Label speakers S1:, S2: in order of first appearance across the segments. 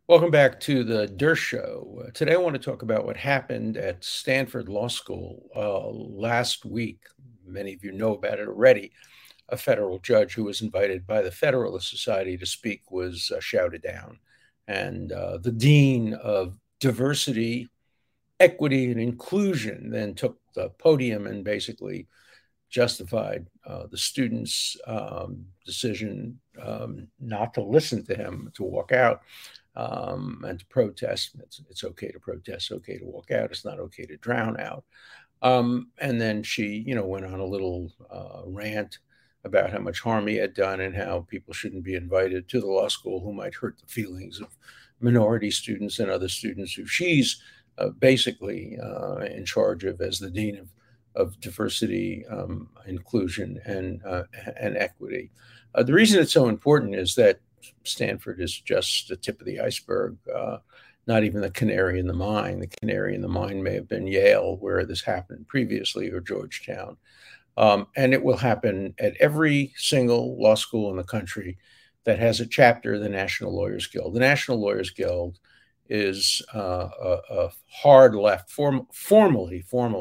S1: Welcome back to the Dersh Show. Today, I want to talk about what happened at Stanford Law School last week. Many of you know about it already. A federal judge who was invited by the Federalist Society to speak was shouted down. And the dean of diversity, equity, and inclusion then took the podium and basically justified the students' decision not to listen to him, to walk out and to protest. It's okay to protest, okay to walk out. It's not okay to drown out. And then she, went on a little rant about how much harm he had done and how people shouldn't be invited to the law school who might hurt the feelings of minority students and other students who she's basically in charge of as the dean of diversity, inclusion, and equity. The reason it's so important is that Stanford is just the tip of the iceberg, not even the canary in the mine. The canary in the mine may have been Yale, where this happened previously, or Georgetown. And it will happen at every single law school in the country that has a chapter of the National Lawyers Guild. The National Lawyers Guild is a hard left, formally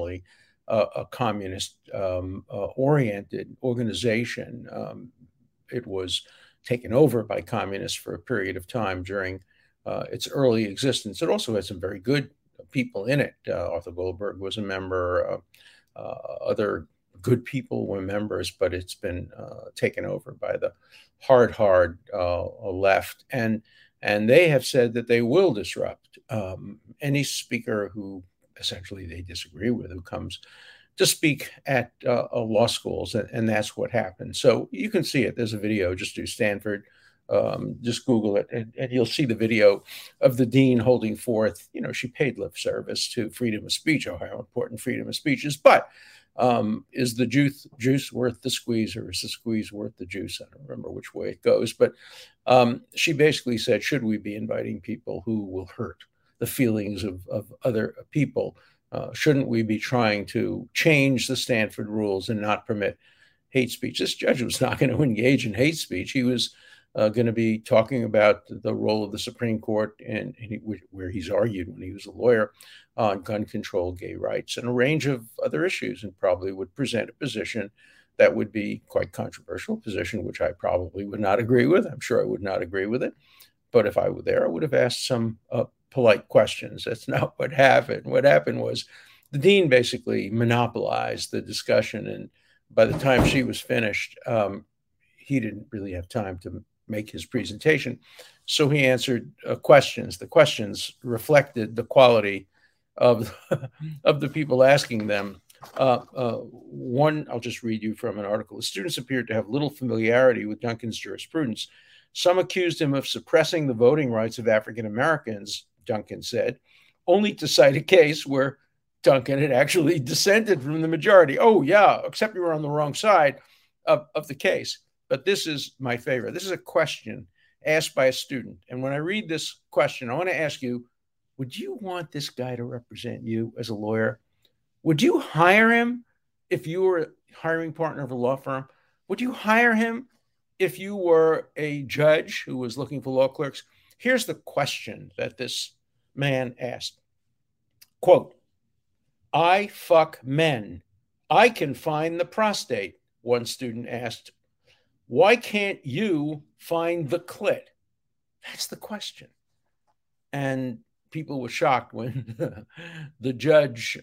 S1: a communist oriented organization. It was taken over by communists for a period of time during its early existence. It also had some very good people in it. Arthur Goldberg was a member. Other good people were members, but it's been taken over by the hard left, and they have said that they will disrupt any speaker who essentially they disagree with, who comes to speak at law schools, and that's what happened. So you can see it. There's a video. Just do Stanford. Just Google it, and you'll see the video of the dean holding forth. She paid lip service to freedom of speech, or how important freedom of speech is. But is the juice worth the squeeze, or is the squeeze worth the juice? I don't remember which way it goes. But she basically said, should we be inviting people who will hurt the feelings of other people? Shouldn't we be trying to change the Stanford rules and not permit hate speech? This judge was not going to engage in hate speech. He was going to be talking about the role of the Supreme Court, where he's argued when he was a lawyer, on gun control, gay rights, and a range of other issues, and probably would present a position that would be quite controversial, position which I probably would not agree with. I'm sure I would not agree with it. But if I were there, I would have asked some polite questions. That's not what happened. What happened was the dean basically monopolized the discussion. And by the time she was finished, he didn't really have time to make his presentation. So he answered questions. The questions reflected the quality of, of the people asking them. One, I'll just read you from an article. The students appeared to have little familiarity with Duncan's jurisprudence. Some accused him of suppressing the voting rights of African Americans, Duncan said, only to cite a case where Duncan had actually dissented from the majority. Oh, yeah, except you were on the wrong side of the case. But this is my favorite. This is a question asked by a student. And when I read this question, I want to ask you, would you want this guy to represent you as a lawyer? Would you hire him if you were a hiring partner of a law firm? Would you hire him if you were a judge who was looking for law clerks? Here's the question that this man asked. Quote, I fuck men. I can find the prostate, one student asked. Why can't you find the clit? That's the question. And people were shocked when the judge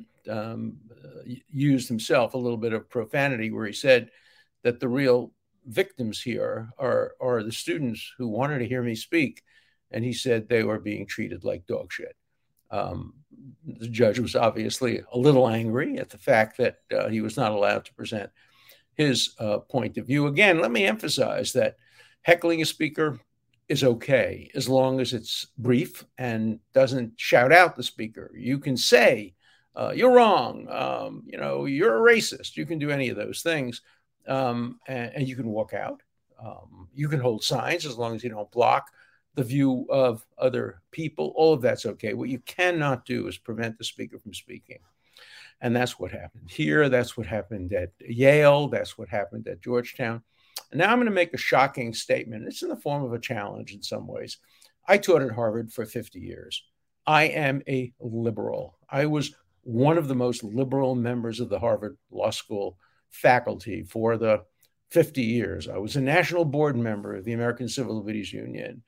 S1: used himself a little bit of profanity, where he said that the real victims here are the students who wanted to hear me speak. And he said they were being treated like dog shit. The judge was obviously a little angry at the fact that he was not allowed to present his point of view. Again, let me emphasize that heckling a speaker is okay as long as it's brief and doesn't shout out the speaker. You can say, you're wrong, you're a racist. You can do any of those things, and you can walk out. You can hold signs as long as you don't block the view of other people. All of that's okay. What you cannot do is prevent the speaker from speaking. And that's what happened here. That's what happened at Yale. That's what happened at Georgetown. And now I'm going to make a shocking statement. It's in the form of a challenge in some ways. I taught at Harvard for 50 years. I am a liberal. I was one of the most liberal members of the Harvard Law School faculty for the 50 years. I was a national board member of the American Civil Liberties Union.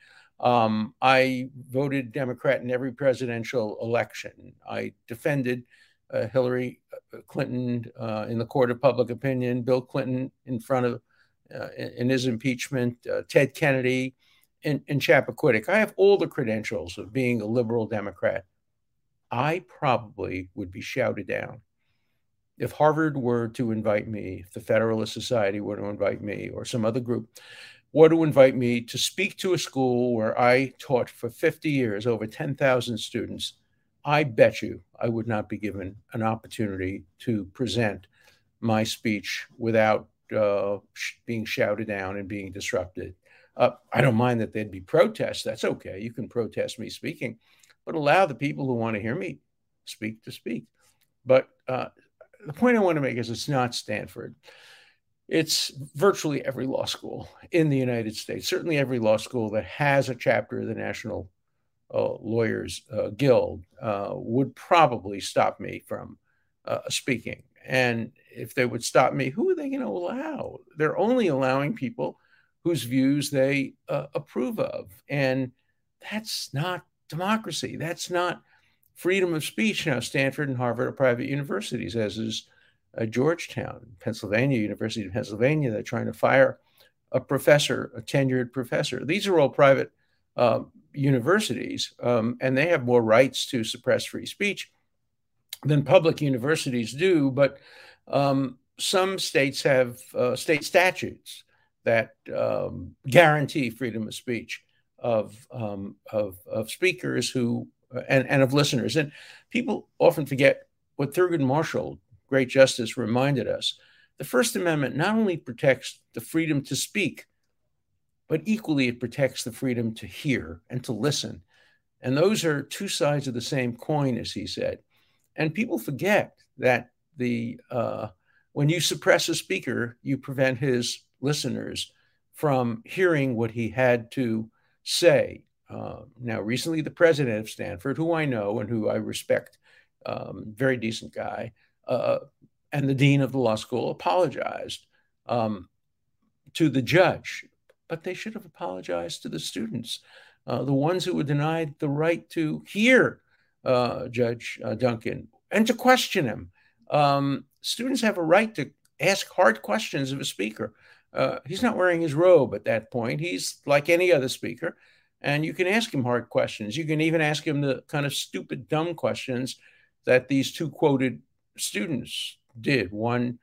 S1: I voted Democrat in every presidential election. I defended Hillary Clinton in the court of public opinion, Bill Clinton in front of in his impeachment, Ted Kennedy in Chappaquiddick. I have all the credentials of being a liberal Democrat. I probably would be shouted down. If Harvard were to invite me, if the Federalist Society were to invite me, or some other group were to invite me to speak to a school where I taught for 50 years, over 10,000 students, I bet you I would not be given an opportunity to present my speech without being shouted down and being disrupted. I don't mind that there'd be protests. That's okay. You can protest me speaking, but allow the people who want to hear me speak to speak. But the point I want to make is it's not Stanford. It's virtually every law school in the United States, certainly every law school that has a chapter of the National Lawyers Guild would probably stop me from speaking. And if they would stop me, who are they going to allow? They're only allowing people whose views they approve of. And that's not democracy. That's not freedom of speech. Now, Stanford and Harvard are private universities, as is Georgetown, Pennsylvania, University of Pennsylvania. They're trying to fire a professor, a tenured professor. These are all private universities, and they have more rights to suppress free speech than public universities do. But some states have state statutes that guarantee freedom of speech of speakers who and of listeners. And people often forget what Thurgood Marshall, great justice, reminded us. The First Amendment not only protects the freedom to speak, but equally it protects the freedom to hear and to listen. And those are two sides of the same coin, as he said. And people forget that when you suppress a speaker, you prevent his listeners from hearing what he had to say. Now, recently, the president of Stanford, who I know and who I respect, very decent guy, and the dean of the law school apologized to the judge, but they should have apologized to the students, the ones who were denied the right to hear Judge Duncan and to question him. Students have a right to ask hard questions of a speaker. He's not wearing his robe at that point. He's like any other speaker. And you can ask him hard questions. You can even ask him the kind of stupid, dumb questions that these two quoted students did. One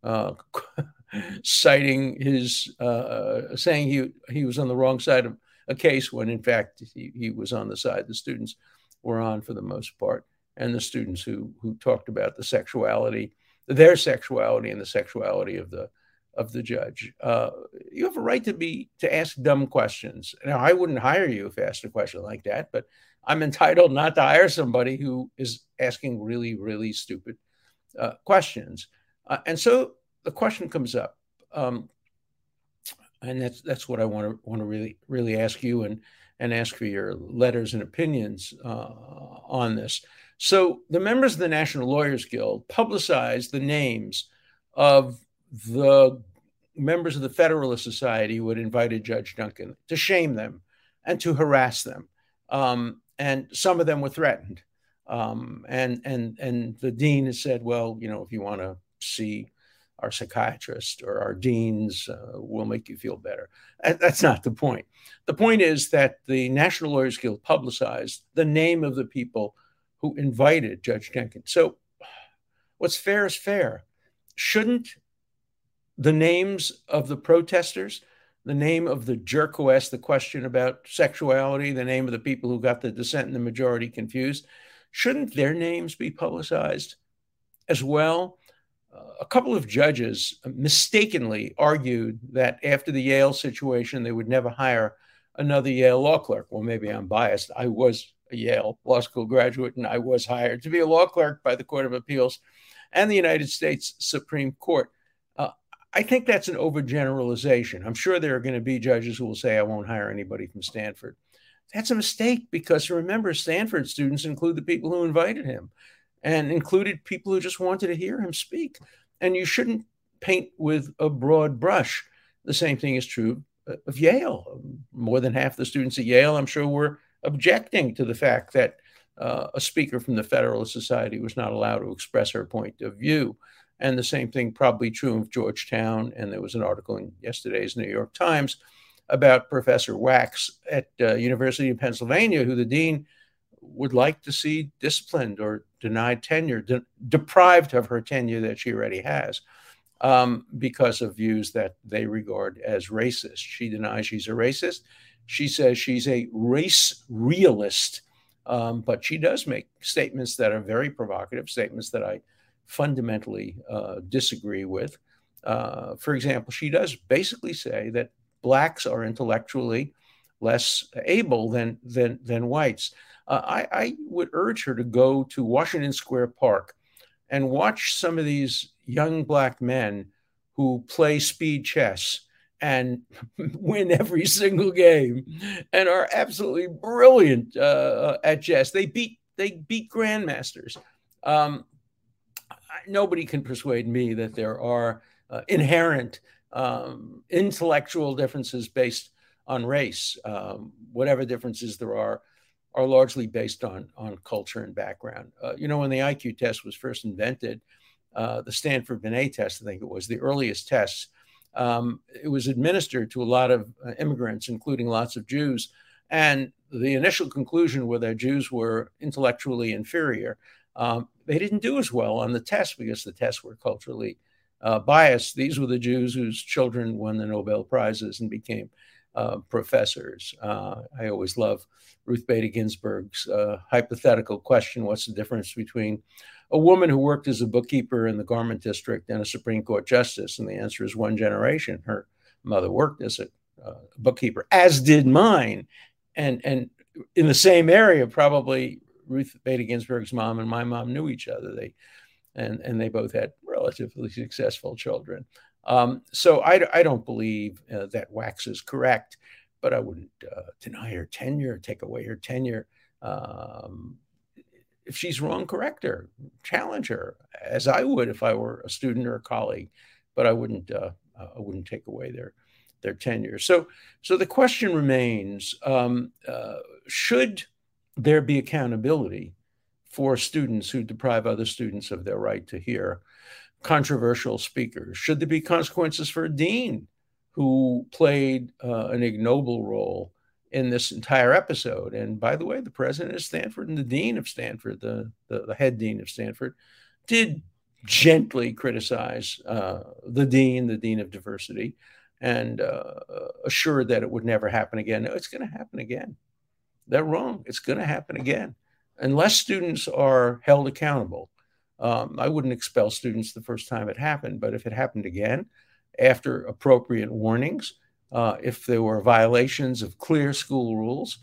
S1: citing his, saying he was on the wrong side of a case when, in fact, he was on the side the students were on for the most part. And the students who talked about their sexuality and the sexuality of the judge. You have a right to ask dumb questions. Now, I wouldn't hire you if I asked a question like that, but I'm entitled not to hire somebody who is asking really, really stupid questions. And so the question comes up, and that's what I want to really, really ask you and ask for your letters and opinions on this. So the members of the National Lawyers Guild publicized the names of the members of the Federalist Society who had invited Judge Duncan to shame them and to harass them. And some of them were threatened. And the dean has said, well, if you want to see our psychiatrist or our deans, we'll make you feel better. That's not the point. The point is that the National Lawyers Guild publicized the name of the people who invited Judge Duncan. So what's fair is fair. Shouldn't the names of the protesters, the name of the jerk who asked the question about sexuality, the name of the people who got the dissent and the majority confused, shouldn't their names be publicized as well? A couple of judges mistakenly argued that after the Yale situation, they would never hire another Yale law clerk. Well, maybe I'm biased. I was a Yale Law School graduate, and I was hired to be a law clerk by the Court of Appeals and the United States Supreme Court. I think that's an overgeneralization. I'm sure there are going to be judges who will say, I won't hire anybody from Stanford. That's a mistake, because remember, Stanford students include the people who invited him and included people who just wanted to hear him speak. And you shouldn't paint with a broad brush. The same thing is true of Yale. More than half the students at Yale, I'm sure, were objecting to the fact that a speaker from the Federalist Society was not allowed to express her point of view. And the same thing probably true of Georgetown. And there was an article in yesterday's New York Times about Professor Wax at University of Pennsylvania, who the dean would like to see disciplined or denied tenure, deprived of her tenure that she already has, because of views that they regard as racist. She denies she's a racist. She says she's a race realist, but she does make statements that are very provocative, statements that I fundamentally disagree with. For example, she does basically say that Blacks are intellectually less able than whites. I would urge her to go to Washington Square Park and watch some of these young Black men who play speed chess and win every single game and are absolutely brilliant at chess. They beat grandmasters. Nobody can persuade me that there are inherent intellectual differences based on race. Whatever differences there are largely based on culture and background. When the IQ test was first invented, the Stanford Binet test, I think it was the earliest test, it was administered to a lot of immigrants, including lots of Jews. And the initial conclusion was that Jews were intellectually inferior. They didn't do as well on the test because the tests were culturally biased. These were the Jews whose children won the Nobel Prizes and became professors. I always love Ruth Bader Ginsburg's hypothetical question: what's the difference between a woman who worked as a bookkeeper in the garment district and a Supreme Court justice? And the answer is one generation. Her mother worked as a bookkeeper, as did mine. And in the same area, probably Ruth Bader Ginsburg's mom and my mom knew each other. They both had relatively successful children. So I don't believe that Wax is correct, but I wouldn't deny her tenure, take away her tenure. If she's wrong, correct her, challenge her, as I would if I were a student or a colleague. But I wouldn't take away their tenure. So the question remains: should there be accountability for students who deprive other students of their right to hear controversial speakers? Should there be consequences for a dean who played an ignoble role in this entire episode? And by the way, the president of Stanford and the dean of Stanford, the head dean of Stanford, did gently criticize the dean of diversity, and assured that it would never happen again. No, it's going to happen again. They're wrong. It's going to happen again. Unless students are held accountable. I wouldn't expel students the first time it happened, but if it happened again, after appropriate warnings, if there were violations of clear school rules,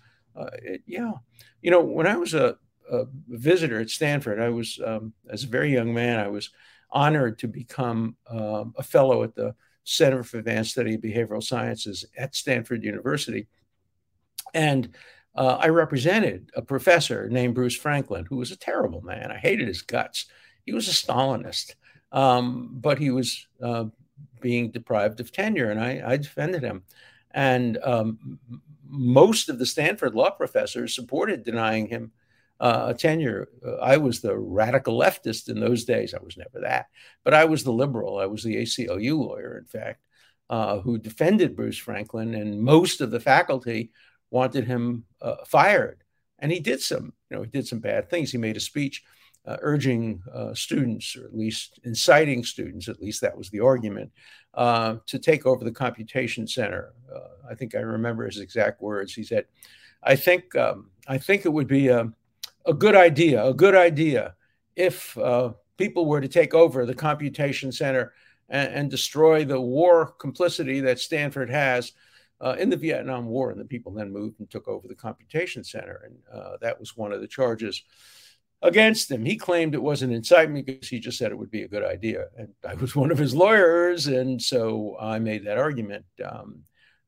S1: when I was a visitor at Stanford, I was, as a very young man, I was honored to become a fellow at the Center for Advanced Study of Behavioral Sciences at Stanford University. And I represented a professor named Bruce Franklin, who was a terrible man. I hated his guts. He was a Stalinist, but he was being deprived of tenure, and I defended him. And most of the Stanford law professors supported denying him tenure. I was the radical leftist in those days. I was never that, but I was the liberal. I was the ACLU lawyer, in fact, who defended Bruce Franklin, and most of the faculty wanted him fired. And he did some bad things. He made a speech urging students, or at least inciting students, at least that was the argument, to take over the computation center. I think I remember his exact words. He said, I think it would be a good idea if people were to take over the computation center and destroy the war complicity that Stanford has in the Vietnam War. And the people then moved and took over the computation center. And that was one of the charges against him. He claimed it was an incitement because he just said it would be a good idea. And I was one of his lawyers, and so I made that argument.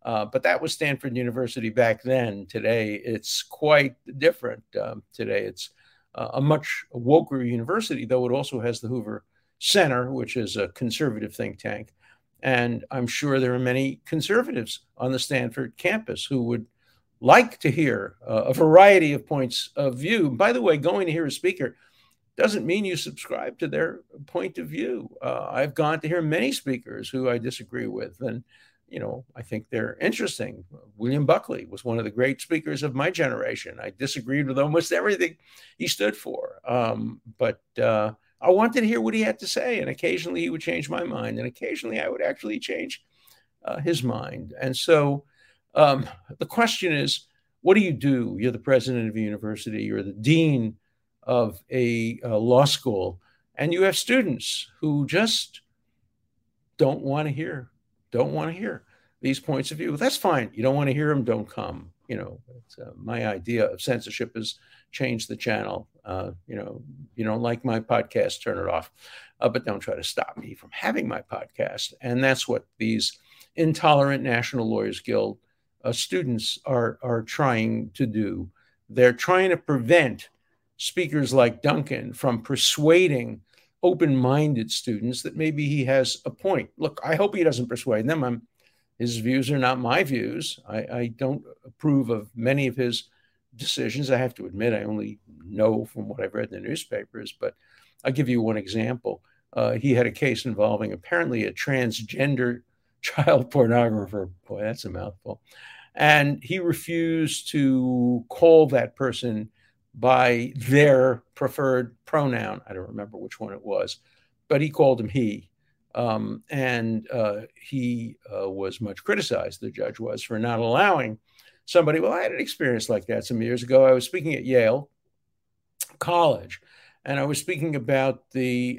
S1: But that was Stanford University back then. Today, it's quite different. Today, it's a much woker university, though it also has the Hoover Center, which is a conservative think tank. And I'm sure there are many conservatives on the Stanford campus who would like to hear a variety of points of view. By the way, going to hear a speaker doesn't mean you subscribe to their point of view. I've gone to hear many speakers who I disagree with, and I think they're interesting. William Buckley was one of the great speakers of my generation. I disagreed with almost everything he stood for, but I wanted to hear what he had to say, and occasionally he would change my mind, and occasionally I would actually change his mind. And so the question is, what do you do? You're the president of a university, you're the dean of a law school, and you have students who just don't want to hear these points of view. That's fine. You don't want to hear them, don't come. My idea of censorship is change the channel. You don't like my podcast, turn it off, but don't try to stop me from having my podcast. And that's what these intolerant National Lawyers Guild students are trying to do. They're trying to prevent speakers like Duncan from persuading open-minded students that maybe he has a point. Look, I hope he doesn't persuade them. His views are not my views. I don't approve of many of his decisions. I have to admit, I only know from what I've read in the newspapers, but I'll give you one example. He had a case involving apparently a transgender child pornographer. Boy, that's a mouthful. And he refused to call that person by their preferred pronoun. I don't remember which one it was, but he called him he. And he was much criticized, the judge was, for not allowing somebody. Well, I had an experience like that some years ago. I was speaking at Yale College, and I was speaking about the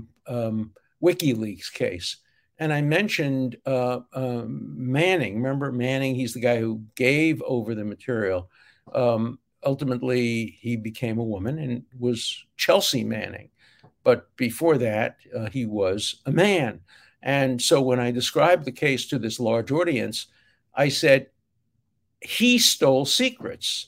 S1: WikiLeaks case. And I mentioned Manning. Remember Manning? He's the guy who gave over the material. Ultimately, he became a woman and was Chelsea Manning. But before that, he was a man. And so when I described the case to this large audience, I said, he stole secrets.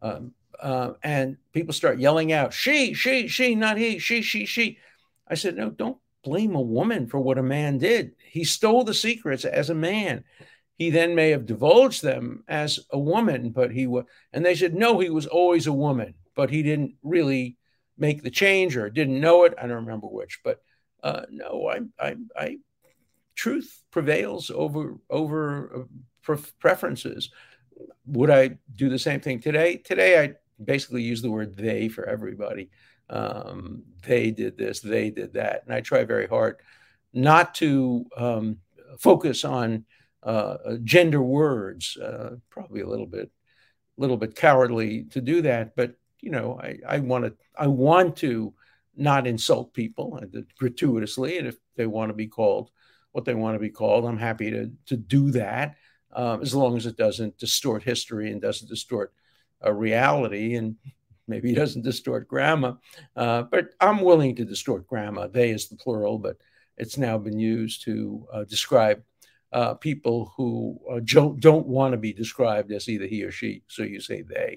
S1: And people start yelling out, she, not he, she. I said, no, don't blame a woman for what a man did. He stole the secrets as a man. He then may have divulged them as a woman, but he was, and they said, no, he was always a woman, but he didn't really make the change or didn't know it. I don't remember which, but no, I truth prevails over preferences. Would I do the same thing today? Today, I basically use the word they for everybody. They did this, they did that. And I try very hard not to focus on gender words, probably a little bit cowardly to do that. But, I want to not insult people gratuitously. And if they want to be called what they want to be called, I'm happy to do that, as long as it doesn't distort history and doesn't distort reality, and maybe it doesn't distort grammar. But I'm willing to distort grammar. They is the plural, but it's now been used to describe people who don't want to be described as either he or she. So you say they.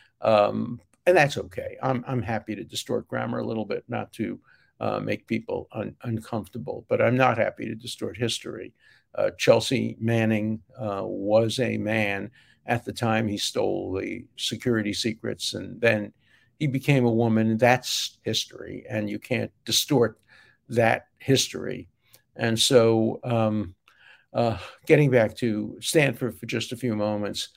S1: And that's okay. I'm happy to distort grammar a little bit, not to make people uncomfortable, but I'm not happy to distort history. Chelsea Manning was a man at the time he stole the security secrets, and then he became a woman. That's history, and you can't distort that history. And so getting back to Stanford for just a few moments,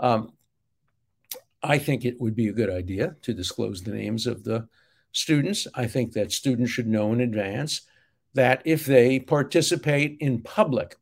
S1: I think it would be a good idea to disclose the names of the students. I think that students should know in advance that if they participate in public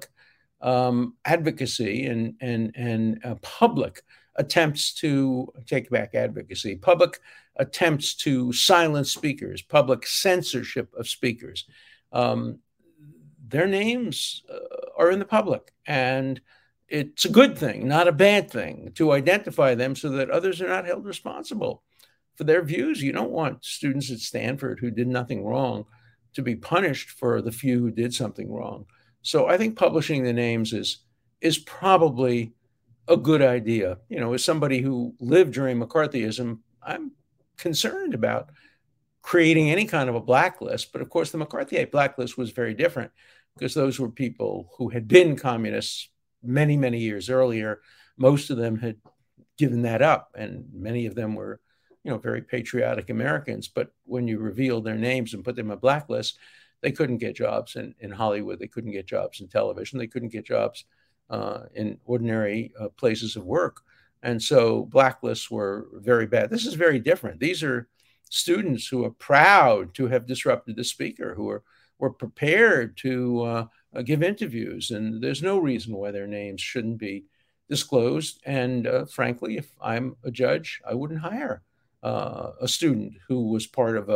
S1: advocacy and public attempts to take back advocacy, public attempts to silence speakers, public censorship of speakers, their names are in the public. And it's a good thing, not a bad thing, to identify them so that others are not held responsible for their views. You don't want students at Stanford who did nothing wrong to be punished for the few who did something wrong. So I think publishing the names is is probably a good idea. You know, as somebody who lived during McCarthyism, I'm concerned about creating any kind of a blacklist. But of course, the McCarthyite blacklist was very different because those were people who had been communists many, many years earlier. Most of them had given that up, and many of them were, you know, very patriotic Americans. But when you revealed their names and put them on a blacklist, they couldn't get jobs in Hollywood. They couldn't get jobs in television. They couldn't get jobs in ordinary places of work. And so blacklists were very bad. This is very different. These are students who are proud to have disrupted the speaker, who were prepared to give interviews. And there's no reason why their names shouldn't be disclosed. And frankly, if I'm a judge, I wouldn't hire a student who was part of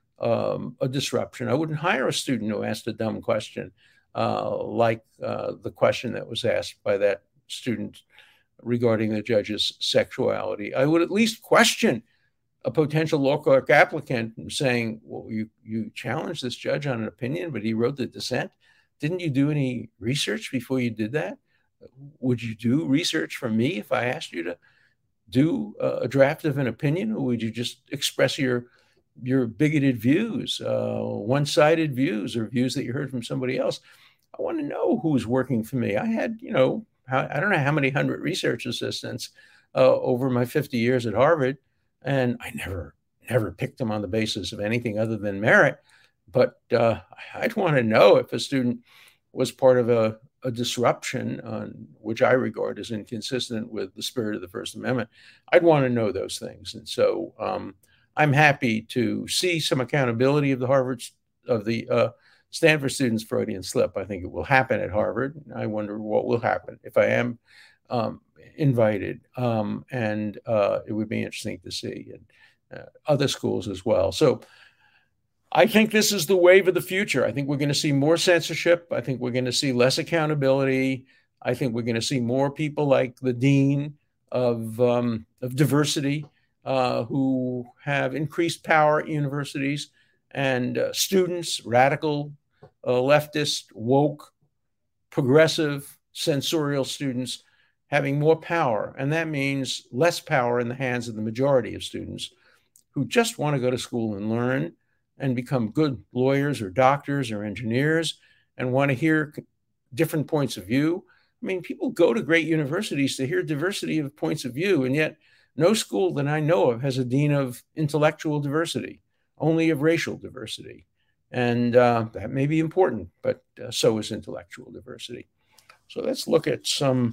S1: a disruption. I wouldn't hire a student who asked a dumb question, like the question that was asked by that student regarding the judge's sexuality. I would at least question a potential law clerk applicant saying, well, you challenged this judge on an opinion, but he wrote the dissent. Didn't you do any research before you did that? Would you do research for me if I asked you to do a draft of an opinion, or would you just express your bigoted views, one-sided views, or views that you heard from somebody else? I want to know who's working for me. I had, you know, I don't know how many hundred research assistants over my 50 years at Harvard, and I never picked them on the basis of anything other than merit. But I'd want to know if a student was part of a disruption, which I regard as inconsistent with the spirit of the First Amendment. I'd want to know those things. And so I'm happy to see some accountability of the Stanford students' Freudian slip. I think it will happen at Harvard. I wonder what will happen if I am invited. And it would be interesting to see in other schools as well. So I think this is the wave of the future. I think we're going to see more censorship. I think we're going to see less accountability. I think we're going to see more people like the dean of diversity who have increased power at universities, and students, radical, leftist, woke, progressive, censorial students having more power. And that means less power in the hands of the majority of students who just want to go to school and learn and become good lawyers or doctors or engineers and want to hear different points of view. I mean, people go to great universities to hear diversity of points of view, and yet no school that I know of has a dean of intellectual diversity, only of racial diversity. And that may be important, but so is intellectual diversity. So let's look at some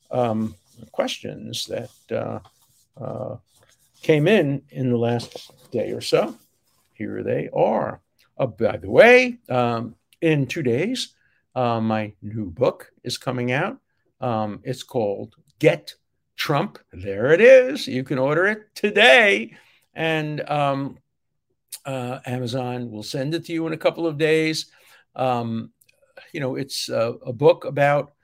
S1: questions that came in the last day or so. Here they are. By the way, in 2 days, my new book is coming out. It's called Get Trump. There it is. You can order it today. And Amazon will send it to you in a couple of days. You know, it's a book about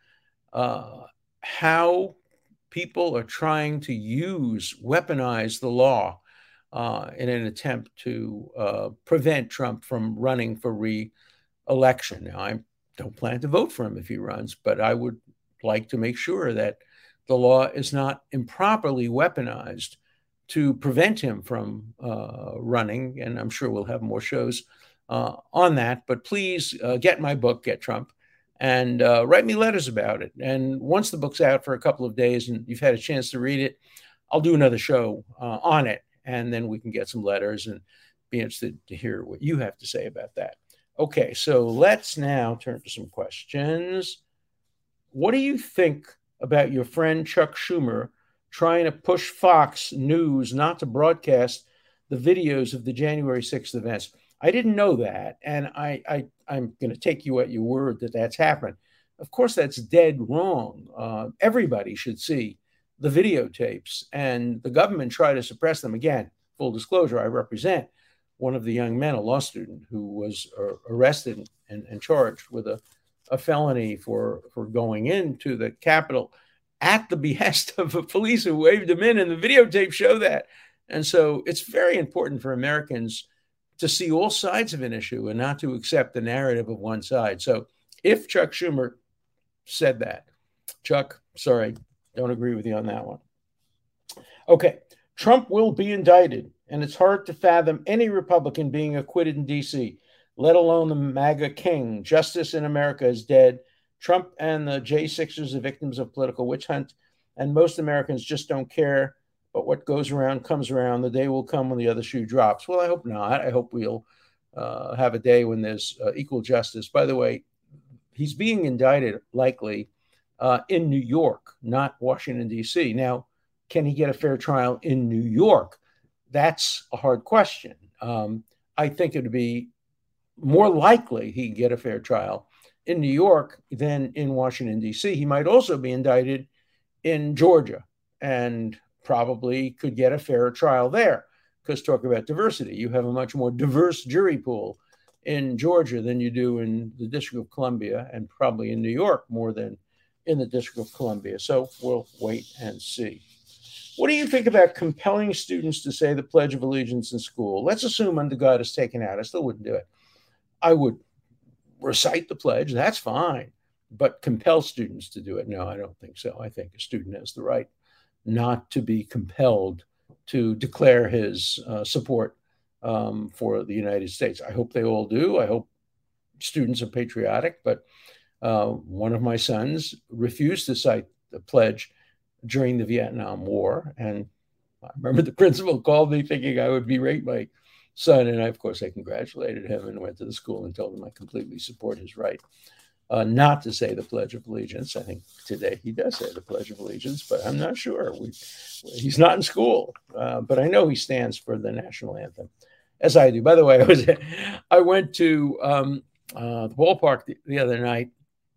S1: how people are trying to weaponize the law in an attempt to prevent Trump from running for re-election. Now, I don't plan to vote for him if he runs, but I would like to make sure that the law is not improperly weaponized to prevent him from running. And I'm sure we'll have more shows on that. But please get my book, Get Trump, and write me letters about it. And once the book's out for a couple of days and you've had a chance to read it, I'll do another show on it. And then we can get some letters and be interested to hear what you have to say about that. Okay, so let's now turn to some questions. What do you think about your friend Chuck Schumer trying to push Fox News not to broadcast the videos of the January 6th events? I didn't know that, and I'm going to take you at your word that that's happened. Of course, that's dead wrong. Everybody should see the videotapes, and the government tried to suppress them. Again, full disclosure, I represent one of the young men, a law student, who was arrested and charged with a felony for going into the Capitol at the behest of a police who waved him in, and the videotape show that. And so it's very important for Americans to see all sides of an issue and not to accept the narrative of one side. So if Chuck Schumer said that, Chuck, sorry, don't agree with you on that one. Okay, Trump will be indicted, and it's hard to fathom any Republican being acquitted in D.C., let alone the MAGA king. Justice in America is dead. Trump and the J6ers are victims of political witch hunt, and most Americans just don't care. But what goes around comes around. The day will come when the other shoe drops. Well, I hope not. I hope we'll have a day when there's equal justice. By the way, he's being indicted likely in New York, not Washington, D.C. Now, can he get a fair trial in New York? That's a hard question. I think it would be more likely he'd get a fair trial in New York than in Washington, D.C. He might also be indicted in Georgia and probably could get a fairer trial there, because talk about diversity. You have a much more diverse jury pool in Georgia than you do in the District of Columbia, and probably in New York more than in the District of Columbia. So we'll wait and see. What do you think about compelling students to say the Pledge of Allegiance in school? Let's assume under God is taken out. I still wouldn't do it. I would recite the pledge. That's fine. But compel students to do it? No, I don't think so. I think a student has the right not to be compelled to declare his support for the United States. I hope they all do. I hope students are patriotic. But one of my sons refused to cite the pledge during the Vietnam War. And I remember the principal called me thinking I would berate my son. And of course, I congratulated him and went to the school and told him I completely support his right not to say the Pledge of Allegiance. I think today he does say the Pledge of Allegiance, but I'm not sure. He's not in school, but I know he stands for the national anthem, as I do. By the way, I went to the ballpark the other night,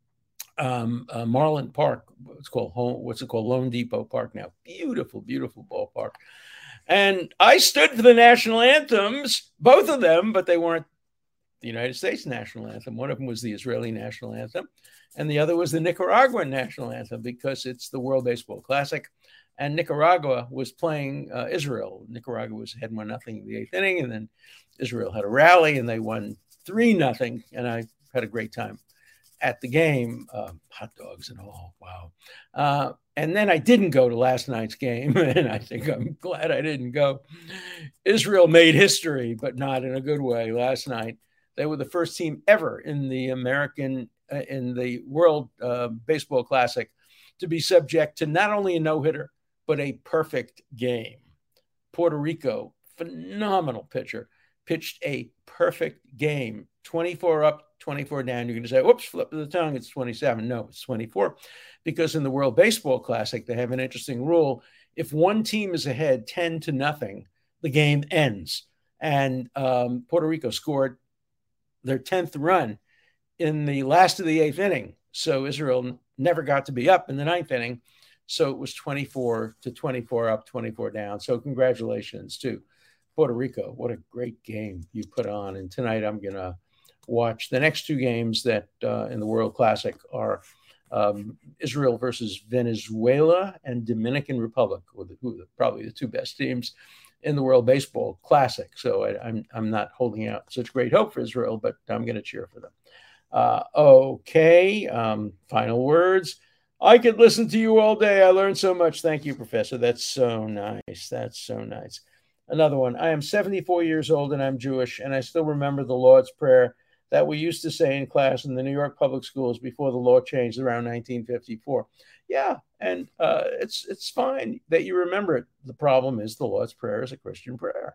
S1: Marlin Park. What's it called? Lone Depot Park now. Beautiful, beautiful ballpark. And I stood for the national anthems, both of them, but they weren't the United States national anthem. One of them was the Israeli national anthem, and the other was the Nicaraguan national anthem, because it's the World Baseball Classic, and Nicaragua was playing Israel. Nicaragua was ahead 1-0 in the 8th inning, and then Israel had a rally, and they won 3-0, and I had a great time at the game, hot dogs and all. Wow. And then I didn't go to last night's game, and I think I'm glad I didn't go. Israel made history, but not in a good way last night. They were the first team ever in the World Baseball Classic to be subject to not only a no-hitter, but a perfect game. Puerto Rico, phenomenal pitcher, pitched a perfect game. 24 up, 24 down. You're going to say, whoops, flip of the tongue, it's 27. No, it's 24. Because in the World Baseball Classic, they have an interesting rule. If one team is ahead 10-0, the game ends. And Puerto Rico scored their 10th run in the last of the 8th inning. So Israel never got to be up in the 9th inning. So it was 24-24 up, 24 down. So congratulations to Puerto Rico. What a great game you put on. And tonight I'm going to watch the next two games that in the World Classic are Israel versus Venezuela and Dominican Republic, who are probably the two best teams in the World Baseball Classic. So I'm not holding out such great hope for Israel, but I'm going to cheer for them. Okay, final words. I could listen to you all day. I learned so much. Thank you, Professor. That's so nice. That's so nice. Another one. I am 74 years old and I'm Jewish, and I still remember the Lord's Prayer that we used to say in class in the New York public schools before the law changed around 1954. Yeah, and it's fine that you remember it. The problem is the Lord's Prayer is a Christian prayer.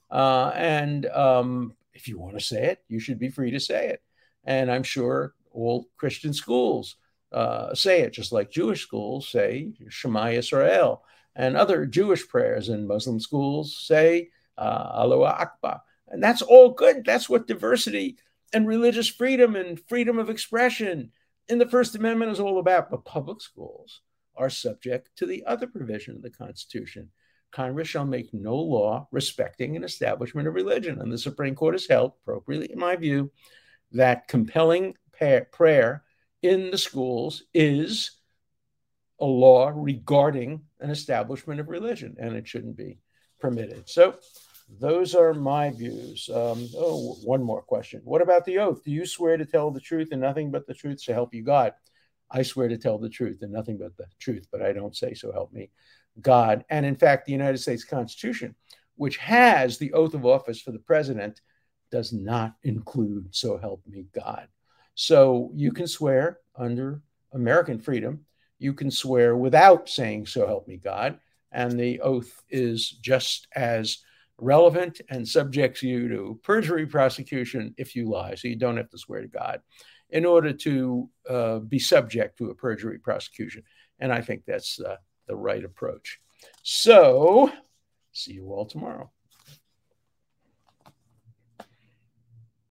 S1: And if you want to say it, you should be free to say it. And I'm sure all Christian schools say it, just like Jewish schools say Shema Yisrael, and other Jewish prayers, and Muslim schools say Allahu Akbar. And that's all good. That's what diversity and religious freedom and freedom of expression in the First Amendment is all about. But public schools are subject to the other provision of the Constitution. Congress shall make no law respecting an establishment of religion. And the Supreme Court has held, appropriately in my view, that compelling prayer in the schools is a law regarding an establishment of religion, and it shouldn't be permitted. So those are my views. One more question. What about the oath? Do you swear to tell the truth and nothing but the truth to help you God? I swear to tell the truth and nothing but the truth, but I don't say so help me God. And in fact, the United States Constitution, which has the oath of office for the president, does not include so help me God. So you can swear under American freedom. You can swear without saying so help me God. And the oath is just as relevant and subjects you to perjury prosecution if you lie. So you don't have to swear to God in order to be subject to a perjury prosecution. And I think that's the right approach. So see you all tomorrow.